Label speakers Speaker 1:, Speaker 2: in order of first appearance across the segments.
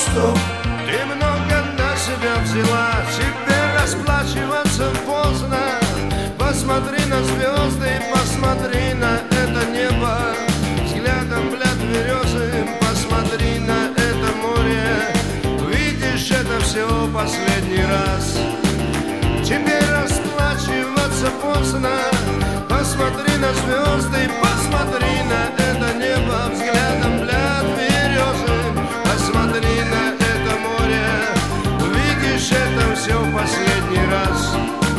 Speaker 1: Стоп.
Speaker 2: Ты много на себя взяла, теперь расплачиваться поздно. Посмотри на звезды, посмотри на это небо. Взглядом взгляд березы, посмотри на это море. Видишь, это все последний раз. Теперь расплачиваться поздно. Посмотри на звезды, посмотри на это небо. Взглядом взгляд березы, посмотри на это море. Увидишь, это все в последний раз.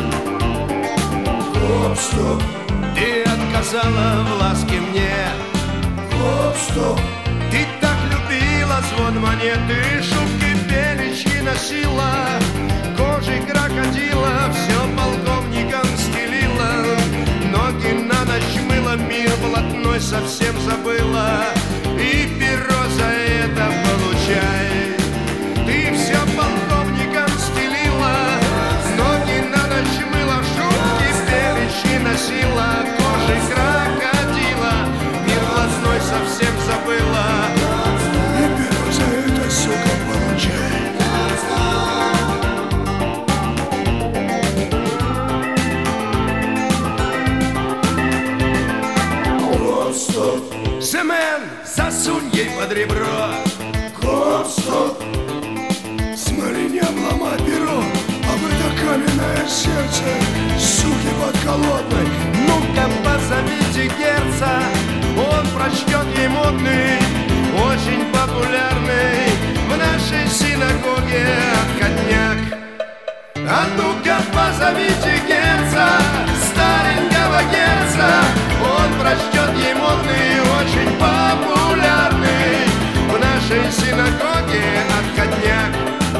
Speaker 1: Гоп-стоп.
Speaker 2: Ты отказала в ласке мне.
Speaker 1: Гоп-стоп.
Speaker 2: Ты так любила звон монеты, шутки пелечки носила, кожей крокодила все полковникам стелила. Ноги на ночь мыла, мир блатной совсем забыла. И перо за это получай. Ты все полковникам стелила, ноги на ночь мыла, шутки пелечки носила, кожей крокодила, мир блатной совсем забыла.
Speaker 1: И перо за это, сука, получай. Гоп-стоп.
Speaker 2: Семен, засунь ей под ребро.
Speaker 1: Гоп-стоп. Смотри, не обломай перо, об это каменное сердце, суки подколодной.
Speaker 2: Ну-ка позовите Герца, он прочтет ей модный, очень популярный в нашей синагоге отходняк. А ну-ка позовите Герца, старенького Герца, он прочтет ей модный, очень популярный в нашей синагоге отходняк.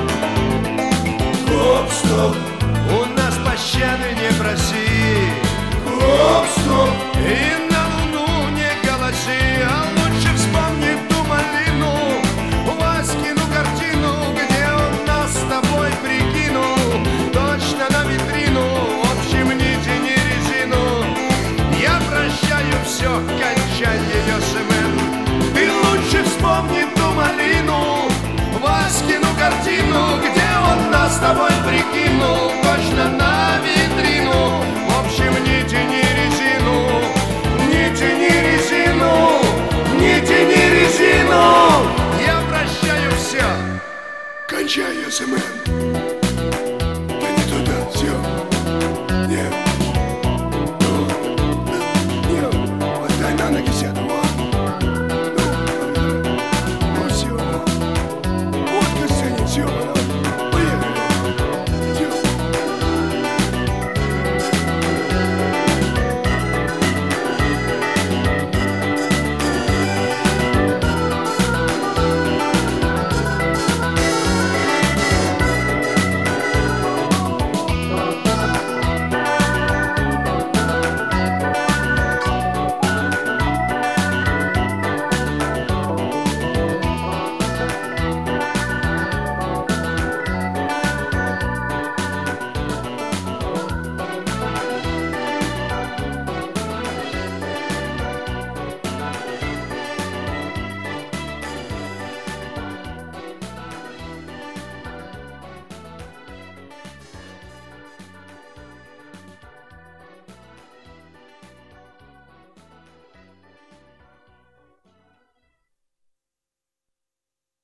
Speaker 1: Гоп-стоп.
Speaker 2: У нас пощады не проси,
Speaker 1: Гоп-стоп.
Speaker 2: и на луну не голоси, а лучше вспомни ту малину, Васькину картину, где он нас с тобой прикинул, точно на витрину, в общем, не тяни резину. Я прощаю все, кончай ее, Семен. Ты лучше вспомни ту малину, Васькину картину, где он нас с тобой прикинул, точно на витрину. В общем, не тяни резину, не тяни резину, не тяни резину. Я прощаю все.
Speaker 1: Кончай, СМН.